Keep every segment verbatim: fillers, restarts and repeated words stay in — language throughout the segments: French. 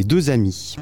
Les deux amis.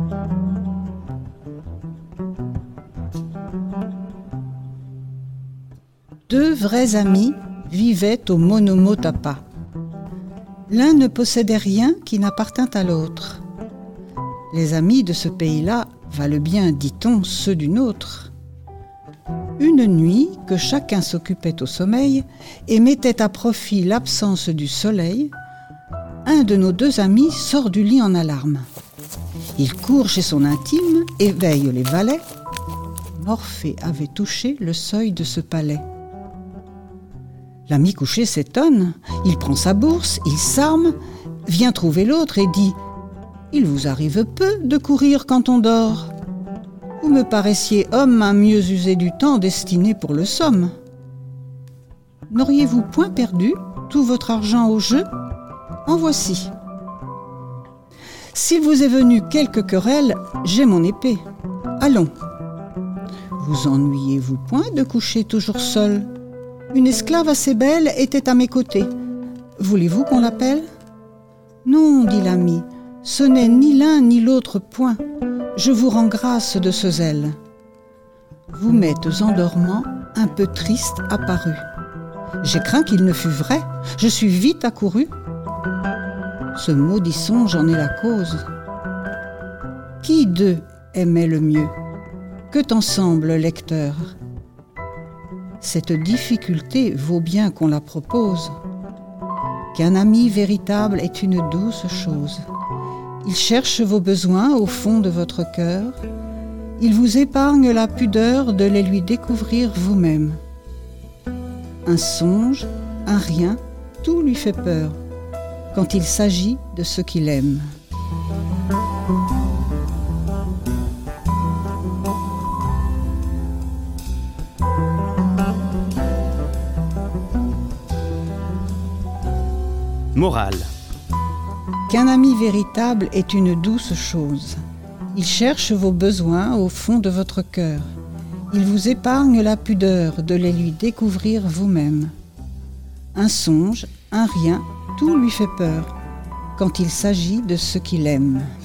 Deux vrais amis vivaient au Monomotapa. L'un ne possédait rien qui n'appartint à l'autre. Les amis de ce pays-là valent bien, dit-on, ceux d'une autre. Une nuit, que chacun s'occupait au sommeil et mettait à profit l'absence du soleil, un de nos deux amis sort du lit en alarme. Il court chez son intime, éveille les valets. Morphée avait touché le seuil de ce palais. L'ami couché s'étonne, il prend sa bourse, il s'arme, vient trouver l'autre et dit « Il vous arrive peu de courir quand on dort. Vous me paraissiez homme à mieux user du temps destiné pour le somme. N'auriez-vous point perdu tout votre argent au jeu ? En voici. S'il vous est venu quelque querelle, j'ai mon épée. Allons. Vous ennuyez-vous point de coucher toujours seul ? Une esclave assez belle était à mes côtés. Voulez-vous qu'on l'appelle ? Non, dit l'ami, ce n'est ni l'un ni l'autre point. Je vous rends grâce de ce zèle. Vous m'êtes en dormant un peu triste apparu. J'ai craint qu'il ne fût vrai, je suis vite accouru. Ce maudit songe en est la cause. Qui d'eux aimait le mieux ? Que t'en semble, lecteur ? Cette difficulté vaut bien qu'on la propose. Qu'un ami véritable est une douce chose. Il cherche vos besoins au fond de votre cœur. Il vous épargne la pudeur de les lui découvrir vous-même. Un songe, un rien, tout lui fait peur quand il s'agit de ce qu'il aime. Morale. Qu'un ami véritable est une douce chose. Il cherche vos besoins au fond de votre cœur. Il vous épargne la pudeur de les lui découvrir vous-même. Un songe, un rien, tout lui fait peur quand il s'agit de ce qu'il aime.